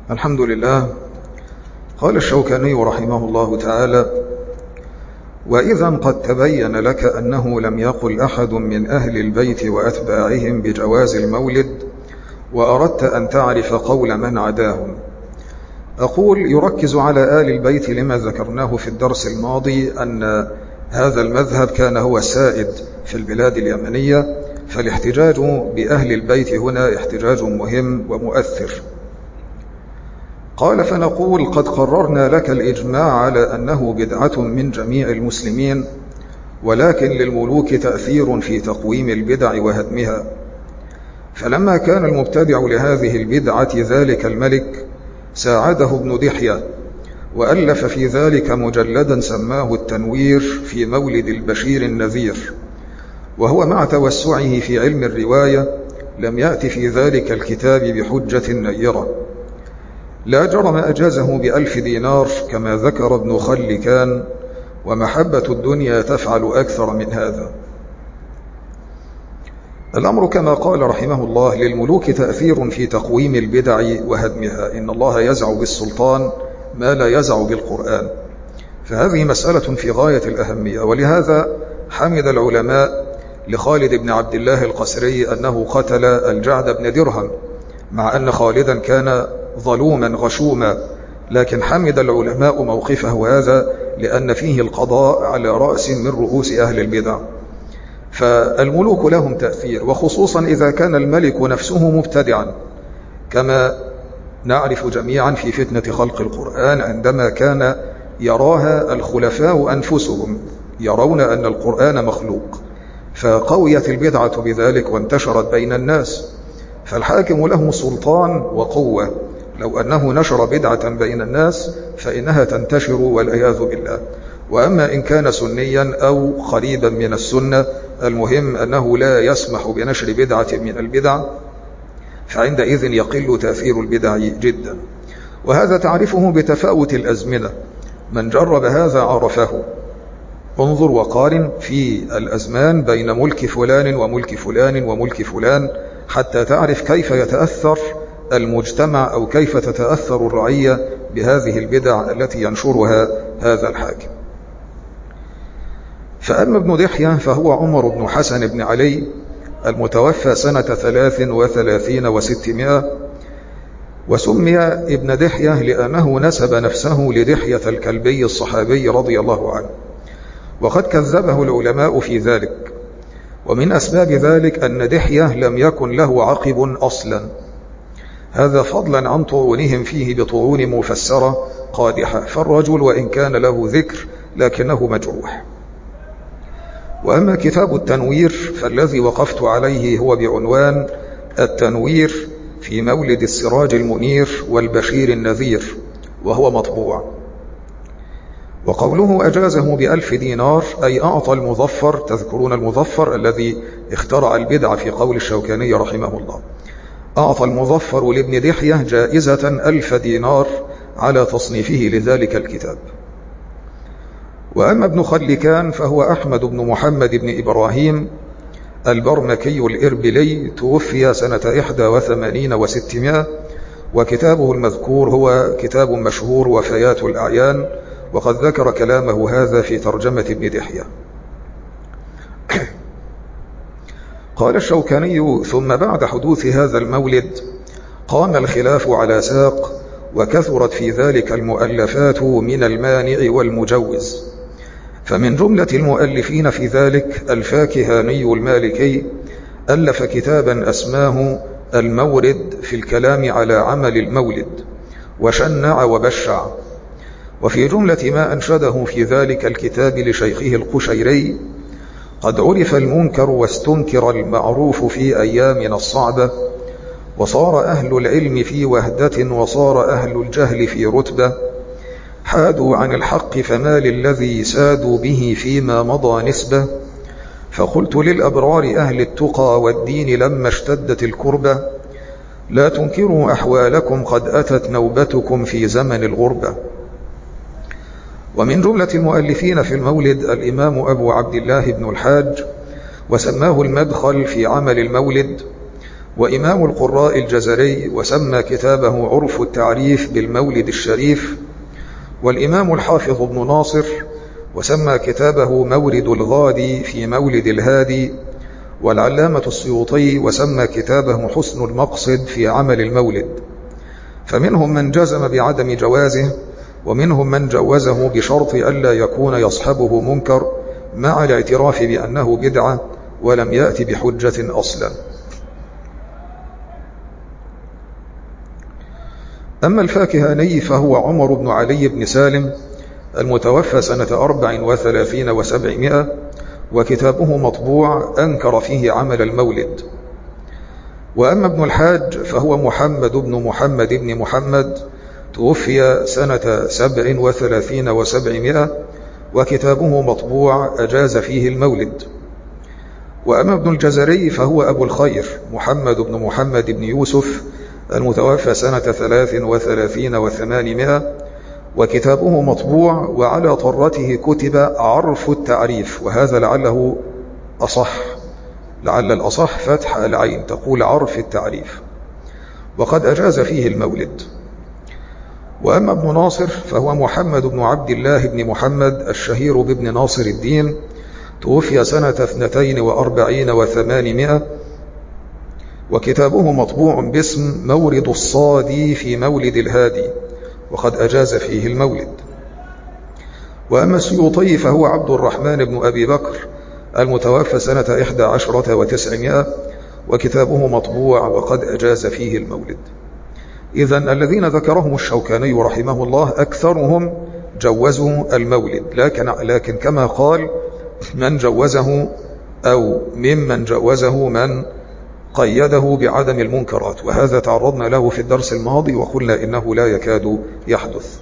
الحمد لله. قال الشوكاني رحمه الله تعالى: وإذا قد تبين لك أنه لم يقل أحد من أهل البيت وأتباعهم بجواز المولد، وأردت أن تعرف قول من عداهم، أقول يركز على آل البيت لما ذكرناه في الدرس الماضي أن هذا المذهب كان هو السائد في البلاد اليمنية، فالاحتجاج بأهل البيت هنا احتجاج مهم ومؤثر. قال: فنقول قد قررنا لك الإجماع على أنه بدعة من جميع المسلمين، ولكن للملوك تأثير في تقويم البدع وهدمها، فلما كان المبتدع لهذه البدعة ذلك الملك ساعده ابن دحية، وألف في ذلك مجلدا سماه التنوير في مولد البشير النذير، وهو مع توسعه في علم الرواية لم يأت في ذلك الكتاب بحجة نيرة، لا جرم أجازه ب1000 دينار كما ذكر ابن خلكان، ومحبة الدنيا تفعل أكثر من هذا. الأمر كما قال رحمه الله: للملوك تأثير في تقويم البدع وهدمها، إن الله يزع بالسلطان ما لا يزع بالقرآن، فهذه مسألة في غاية الأهمية. ولهذا حمد العلماء لخالد بن عبد الله القسري أنه قتل الجعد بن درهم، مع أن خالدا كان ظلوما غشوما، لكن حمد العلماء موقفه هذا لأن فيه القضاء على رأس من رؤوس أهل البدع. فالملوك لهم تأثير، وخصوصا إذا كان الملك نفسه مبتدعا، كما نعرف جميعا في فتنة خلق القرآن عندما كان يراها الخلفاء أنفسهم يرون أن القرآن مخلوق، فقويت البدعة بذلك وانتشرت بين الناس، فالحاكم له سلطان وقوة، لو أنه نشر بدعة بين الناس فإنها تنتشر والعياذ بالله. وأما إن كان سنيا أو قريبا من السنة، المهم أنه لا يسمح بنشر بدعة من البدع، فعندئذ يقل تأثير البدع جدا. وهذا تعرفه بتفاوت الأزمنة، من جرب هذا عرفه. انظر وقارن في الأزمان بين ملك فلان وملك فلان وملك فلان حتى تعرف كيف يتأثر المجتمع أو كيف تتأثر الرعية بهذه البدع التي ينشرها هذا الحاكم. فأما ابن دحية فهو عمر بن حسن بن علي المتوفى سنة 33 و600، وسمي ابن دحية لأنه نسب نفسه لدحية الكلبي الصحابي رضي الله عنه، وقد كذبه العلماء في ذلك. ومن أسباب ذلك أن دحية لم يكن له عقب أصلا، هذا فضلا عن طعونهم فيه بطعون مفسرة قادحة، فالرجل وإن كان له ذكر لكنه مجروح. وأما كتاب التنوير فالذي وقفت عليه هو بعنوان التنوير في مولد السراج المنير والبشير النذير، وهو مطبوع. وقوله أجازه ب1000 دينار أي أعطى المظفر، تذكرون المظفر الذي اخترع البدع في قول الشوكاني رحمه الله، أعطى المظفر لابن دحية جائزة 1000 دينار على تصنيفه لذلك الكتاب. وأما ابن خلكان فهو أحمد بن محمد بن إبراهيم البرمكي الإربلي، توفي سنة 81 و600، وكتابه المذكور هو كتاب مشهور وفيات الأعيان، وقد ذكر كلامه هذا في ترجمة ابن دحية. قال الشوكاني: ثم بعد حدوث هذا المولد قام الخلاف على ساق، وكثرت في ذلك المؤلفات من المانع والمجوز، فمن جملة المؤلفين في ذلك الفاكهاني المالكي ألف كتابا أسماه المورد في الكلام على عمل المولد، وشنع وبشع. وفي جملة ما أنشده في ذلك الكتاب لشيخه القشيري: قد عرف المنكر واستنكر المعروف في أيامنا الصعبة، وصار أهل العلم في وهدة، وصار أهل الجهل في رتبة، حادوا عن الحق فما للذي سادوا به فيما مضى نسبة، فقلت للأبرار أهل التقى والدين لما اشتدت الكربة، لا تنكروا أحوالكم قد أتت نوبتكم في زمن الغربة. ومن جملة المؤلفين في المولد الإمام أبو عبد الله بن الحاج، وسماه المدخل في عمل المولد، وإمام القراء الجزري وسمى كتابه عرف التعريف بالمولد الشريف، والإمام الحافظ ابن ناصر وسمى كتابه مورد الغادي في مولد الهادي، والعلامة السيوطي وسمى كتابه حسن المقصد في عمل المولد. فمنهم من جزم بعدم جوازه، ومنهم من جوزه بشرط ألا يكون يصحبه منكر مع الاعتراف بأنه بدعة ولم يأتي بحجة أصلا. أما الفاكهاني فهو عمر بن علي بن سالم المتوفى سنة 34 و700، وكتابه مطبوع أنكر فيه عمل المولد. وأما ابن الحاج فهو محمد بن محمد توفي سنة 37 و700، وكتابه مطبوع أجاز فيه المولد. وأما ابن الجزري فهو أبو الخير محمد بن يوسف المتوفى سنة 33 و800، وكتابه مطبوع، وعلى طرته كتب عرف التعريف، وهذا لعله أصح، لعل الأصح فتح العين تقول عرف التعريف، وقد أجاز فيه المولد. وأما ابن ناصر فهو محمد بن عبد الله بن محمد الشهير بابن ناصر الدين، توفي سنة 42 و800، وكتابه مطبوع باسم مورد الصادي في مولد الهادي، وقد أجاز فيه المولد. وأما السيوطي فهو عبد الرحمن بن أبي بكر المتوفى سنة 11 و900، وكتابه مطبوع وقد أجاز فيه المولد. إذن الذين ذكرهم الشوكاني رحمه الله أكثرهم جوزوا المولد، لكن كما قال من جوزه أو ممن جوزه من قيده بعدم المنكرات، وهذا تعرضنا له في الدرس الماضي وقلنا إنه لا يكاد يحدث.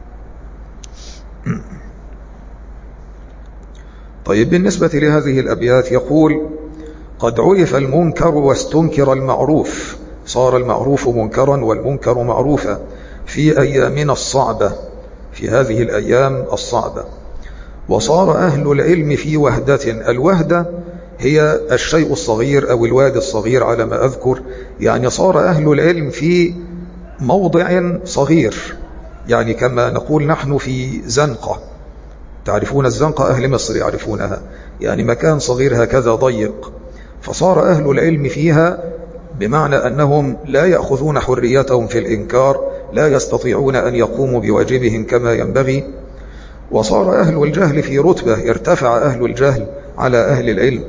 طيب، بالنسبة لهذه الأبيات يقول: قد عرف المنكر واستنكر المعروف، صار المعروف منكرا والمنكر معروفا في أيامنا الصعبة، في هذه الأيام الصعبة. وصار أهل العلم في وهدة، الوهدة هي الشيء الصغير أو الوادي الصغير على ما أذكر، يعني صار أهل العلم في موضع صغير، يعني كما نقول نحن في زنقة، تعرفون الزنقة، أهل مصر يعرفونها، يعني مكان صغير هكذا ضيق، فصار أهل العلم فيها بمعنى أنهم لا يأخذون حريتهم في الإنكار، لا يستطيعون أن يقوموا بواجبهم كما ينبغي. وصار أهل الجهل في رتبة، ارتفع أهل الجهل على أهل العلم،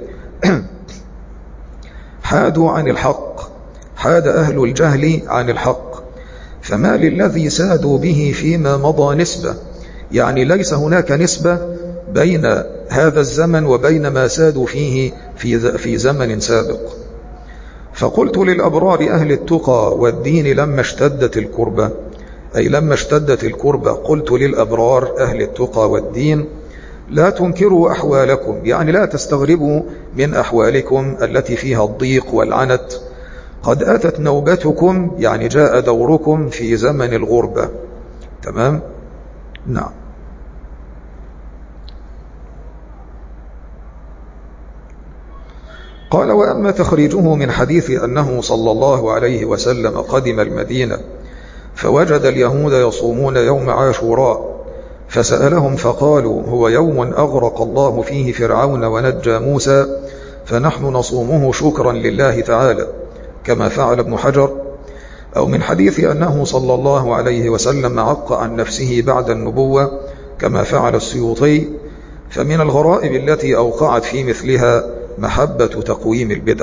حادوا عن الحق، حاد أهل الجهل عن الحق، فما للذي سادوا به فيما مضى نسبة، يعني ليس هناك نسبة بين هذا الزمن وبين ما سادوا فيه في زمن سابق. فقلت للأبرار أهل التقى والدين لما اشتدت الكربة، أي لما اشتدت الكربة قلت للأبرار أهل التقى والدين: لا تنكروا أحوالكم، يعني لا تستغربوا من أحوالكم التي فيها الضيق والعنت، قد أتت نوبتكم، يعني جاء دوركم في زمن الغربة. تمام؟ نعم. قال: وأما تخريجه من حديث أنه صلى الله عليه وسلم قدم المدينة فوجد اليهود يصومون يوم عاشوراء، فسألهم فقالوا: هو يوم أغرق الله فيه فرعون ونجى موسى، فنحن نصومه شكرا لله تعالى كما فعل ابن حجر. أو من حديث أنه صلى الله عليه وسلم عق عن نفسه بعد النبوة كما فعل السيوطي. فمن الغرائب التي أوقعت في مثلها محبة تقويم البدع.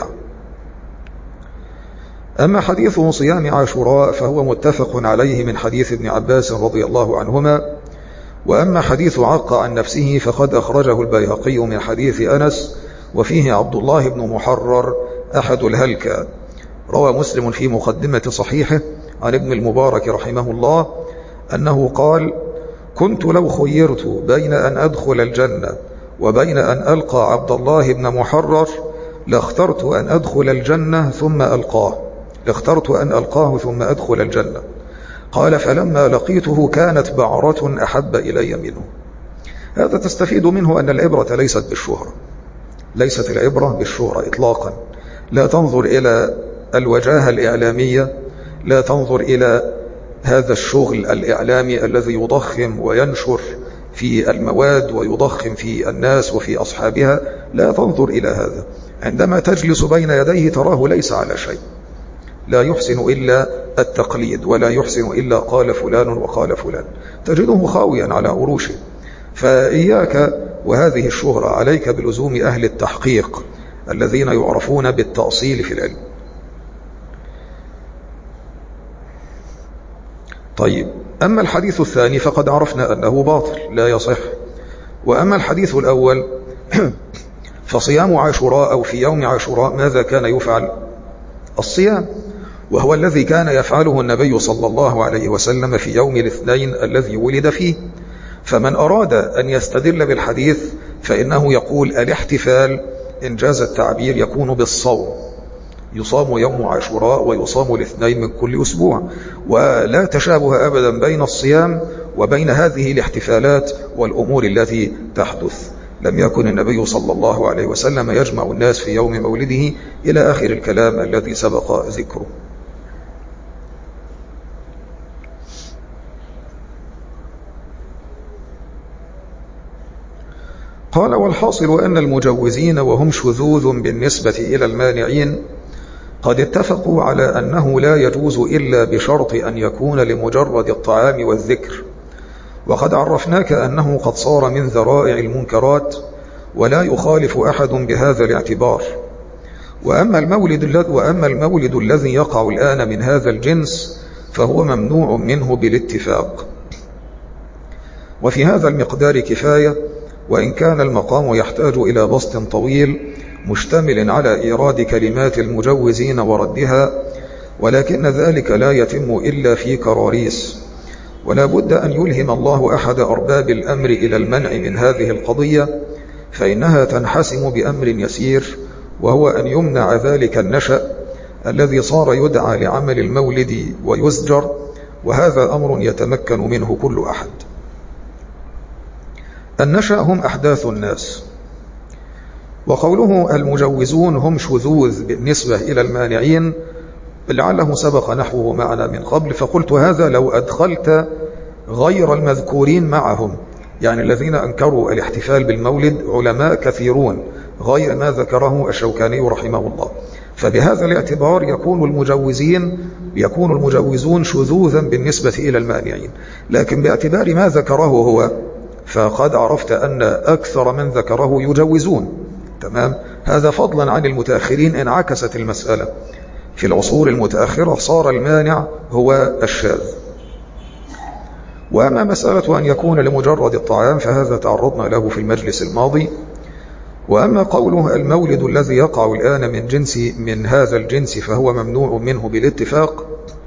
أما حديث صيام عاشوراء فهو متفق عليه من حديث ابن عباس رضي الله عنهما. وأما حديث عق عن نفسه فقد أخرجه البيهقي من حديث أنس، وفيه عبد الله بن محرر أحد الهلكة. روى مسلم في مقدمة صحيحه عن ابن المبارك رحمه الله أنه قال: كنت لو خيرت بين أن أدخل الجنة وبين أن ألقى عبد الله بن محرر لاخترت أن أدخل الجنة ثم ألقاه، لاخترت أن ألقاه ثم أدخل الجنة. قال: فلما لقيته كانت بعرة أحب إلي منه. هذا تستفيد منه أن العبرة ليست بالشهرة، ليست العبرة بالشهرة إطلاقا، لا تنظر إلى الوجاهة الإعلامية، لا تنظر إلى هذا الشغل الإعلامي الذي يضخم وينشر في المواد ويضخم في الناس وفي أصحابها، لا تنظر إلى هذا. عندما تجلس بين يديه تراه ليس على شيء، لا يحسن إلا التقليد، ولا يحسن إلا قال فلان وقال فلان، تجده خاويا على عروشه. فإياك وهذه الشهرة، عليك بلزوم أهل التحقيق الذين يعرفون بالتأصيل في العلم. طيب، أما الحديث الثاني فقد عرفنا أنه باطل لا يصح. وأما الحديث الأول فصيام عاشوراء أو في يوم عاشوراء ماذا كان يفعل؟ الصيام، وهو الذي كان يفعله النبي صلى الله عليه وسلم في يوم الاثنين الذي ولد فيه. فمن أراد أن يستدل بالحديث فإنه يقول الاحتفال إن جاز التعبير يكون بالصوم، يصام يوم عاشوراء ويصام الاثنين من كل أسبوع، ولا تشابه أبدا بين الصيام وبين هذه الاحتفالات والأمور التي تحدث. لم يكن النبي صلى الله عليه وسلم يجمع الناس في يوم مولده إلى آخر الكلام الذي سبق ذكره. قال: والحاصل أن المجوزين وهم شذوذ بالنسبة إلى المانعين قد اتفقوا على أنه لا يجوز إلا بشرط أن يكون لمجرد الطعام والذكر، وقد عرفناك أنه قد صار من ذرائع المنكرات ولا يخالف أحد بهذا الاعتبار. وأما المولد الذي يقع الآن من هذا الجنس فهو ممنوع منه بالاتفاق. وفي هذا المقدار كفاية، وإن كان المقام يحتاج إلى بسط طويل مشتمل على إيراد كلمات المجوزين وردها، ولكن ذلك لا يتم إلا في كراريس. ولا بد أن يلهم الله أحد أرباب الأمر إلى المنع من هذه القضية، فإنها تنحسم بأمر يسير، وهو أن يمنع ذلك النشأ الذي صار يدعى لعمل المولد ويزجر، وهذا أمر يتمكن منه كل أحد. النشأ هم أحداث الناس. وقوله المجوزون هم شذوذ بالنسبة إلى المانعين لعله سبق نحوه معنا من قبل، فقلت هذا لو أدخلت غير المذكورين معهم، يعني الذين أنكروا الاحتفال بالمولد علماء كثيرون غير ما ذكره الشوكاني رحمه الله، فبهذا الاعتبار يكون المجوزون شذوذا بالنسبة إلى المانعين. لكن باعتبار ما ذكره هو فقد عرفت أن أكثر من ذكره يجوزون. تمام. هذا فضلا عن المتأخرين انعكست المسألة. في العصور المتأخرة صار المانع هو الشاذ. وأما مسألة أن يكون لمجرد الطعام فهذا تعرضنا له في المجلس الماضي. وأما قوله المولد الذي يقع الآن من هذا الجنس فهو ممنوع منه بالاتفاق،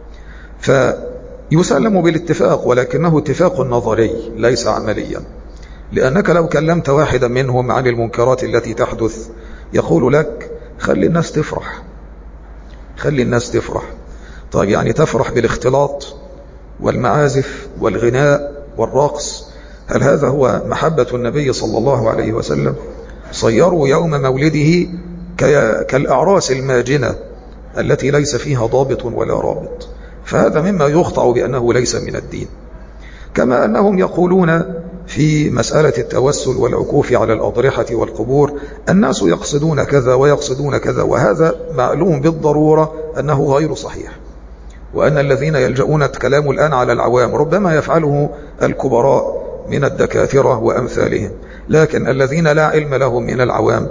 فيسلم بالاتفاق، ولكنه اتفاق نظري ليس عمليا، لأنك لو كلمت واحدا منهم عن المنكرات التي تحدث يقول لك خلي الناس تفرح، خلي الناس تفرح. طيب يعني تفرح بالاختلاط والمعازف والغناء والرقص؟ هل هذا هو محبة النبي صلى الله عليه وسلم؟ صيروا يوم مولده كالأعراس الماجنة التي ليس فيها ضابط ولا رابط، فهذا مما يخطأ بأنه ليس من الدين. كما أنهم يقولون في مسألة التوسل والعكوف على الأضرحة والقبور الناس يقصدون كذا ويقصدون كذا، وهذا معلوم بالضرورة أنه غير صحيح، وأن الذين يلجؤون الكلام الآن على العوام ربما يفعله الكبراء من الدكاترة وأمثالهم، لكن الذين لا علم لهم من العوام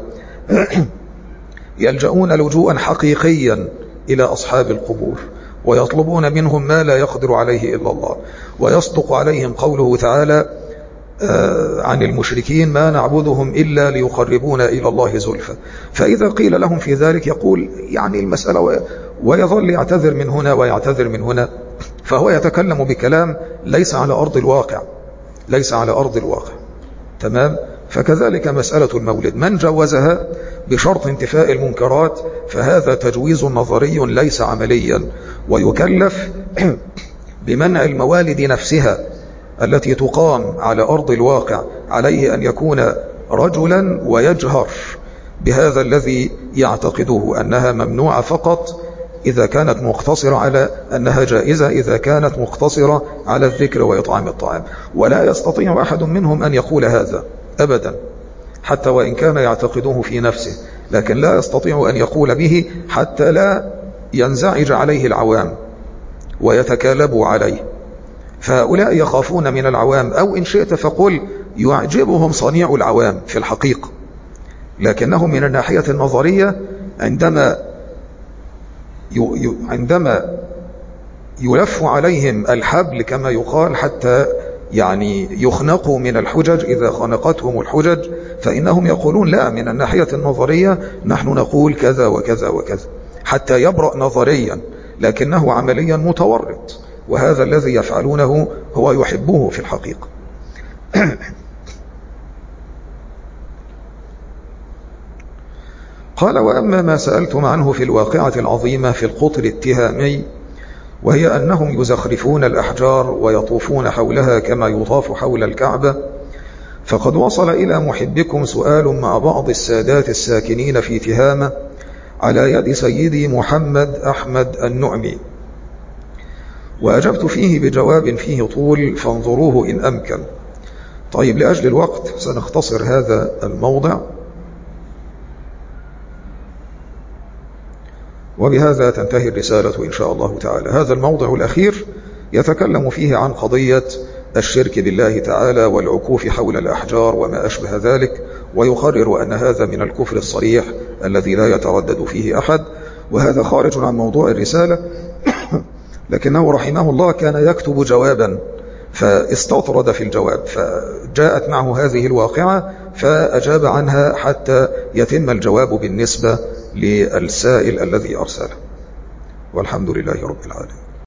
يلجؤون لجوءا حقيقيا إلى أصحاب القبور، ويطلبون منهم ما لا يقدر عليه إلا الله. ويصدق عليهم قوله تعالى عن المشركين ما نعبدهم إلا ليقربونا إلى الله زلفى. فإذا قيل لهم في ذلك يقول يعني المسألة، ويظل يعتذر من هنا ويعتذر من هنا، فهو يتكلم بكلام ليس على أرض الواقع، ليس على أرض الواقع. تمام. فكذلك مسألة المولد من جوزها بشرط انتفاء المنكرات فهذا تجويز نظري ليس عمليا، ويكلف بمنع الموالد نفسها التي تقام على أرض الواقع. عليه أن يكون رجلا ويجهر بهذا الذي يعتقده أنها ممنوعة فقط إذا كانت مقتصرة على أنها جائزة، إذا كانت مقتصرة على الذكر وإطعام الطعام. ولا يستطيع أحد منهم أن يقول هذا أبدا، حتى وإن كان يعتقده في نفسه، لكن لا يستطيع أن يقول به حتى لا ينزعج عليه العوام ويتكالبوا عليه. فهؤلاء يخافون من العوام، أو إن شئت فقل يعجبهم صنيع العوام في الحقيقة، لكنهم من الناحية النظرية عندما يلف عليهم الحبل كما يقال حتى يعني يخنقوا من الحجج، إذا خنقتهم الحجج فإنهم يقولون لا، من الناحية النظرية نحن نقول كذا وكذا وكذا، حتى يبرأ نظريا لكنه عمليا متورط، وهذا الذي يفعلونه هو يحبه في الحقيقة. قال: وأما ما سألتم عنه في الواقعة العظيمة في القطر التهامي، وهي أنهم يزخرفون الأحجار ويطوفون حولها كما يطاف حول الكعبة، فقد وصل إلى محبكم سؤال مع بعض السادات الساكنين في تهامة على يد سيدي محمد أحمد النعمي، وأجبت فيه بجواب فيه طول، فانظروه إن أمكن. طيب، لأجل الوقت سنختصر هذا الموضع، وبهذا تنتهي الرسالة إن شاء الله تعالى. هذا الموضع الأخير يتكلم فيه عن قضية الشرك بالله تعالى والعكوف حول الأحجار وما أشبه ذلك، ويقرر أن هذا من الكفر الصريح الذي لا يتردد فيه أحد، وهذا خارج عن موضوع الرسالة. لكنه رحمه الله كان يكتب جوابا فاستطرد في الجواب، فجاءت معه هذه الواقعة فأجاب عنها حتى يتم الجواب بالنسبة للسائل الذي أرسله. والحمد لله رب العالمين.